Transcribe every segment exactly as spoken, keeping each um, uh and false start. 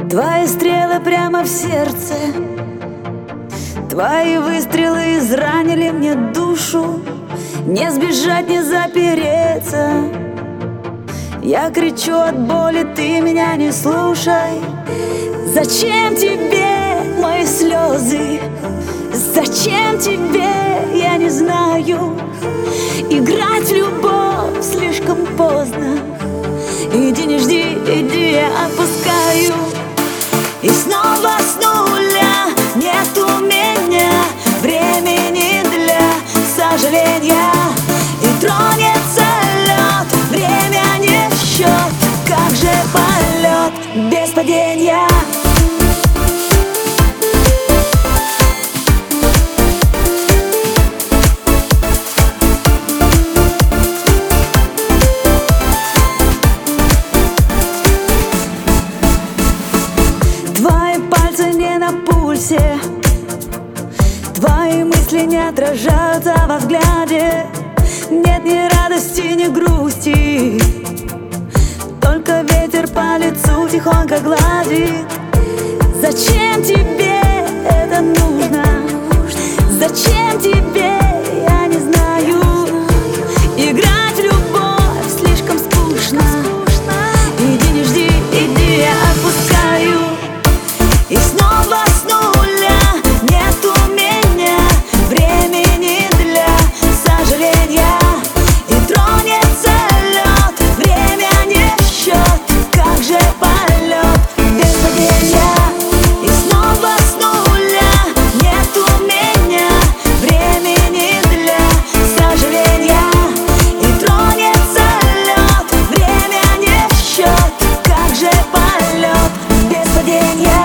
Твои стрелы прямо в сердце, твои выстрелы изранили мне душу. Не сбежать, не запереться. Я кричу от боли, ты меня не слушай. Зачем тебе мои слезы? Зачем тебе, я не знаю. Играть в любовь слишком поздно. Иди, не жди, иди, я отпускаю. И снова с нуля нет у меня времени для сожаления. И тронется лед, время не в счет. Как же полет без падения? Твои пальцы не на пульсе, твои мысли не отражаются во взгляде. Нет ни радости, ни грусти, только ветер по лицу тихонько гладит. Зачем тебе это нужно? Зачем тебе, я не знаю. Играть в любовь слишком скучно. Иди, не жди, иди, я отпускаю. И снова с нуля нет у меня времени для сожаления. И тронется лед, время не в счет. Как же полет без падения? И снова с нуля нет у меня времени для сожаления. И тронется лед, время не в счет. Как же полет без падения?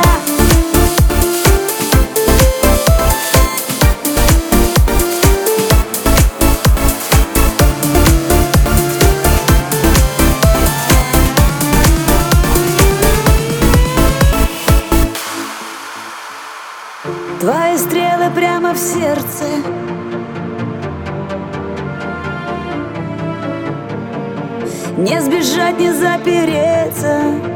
Твои стрелы прямо в сердце, не сбежать, не запереться.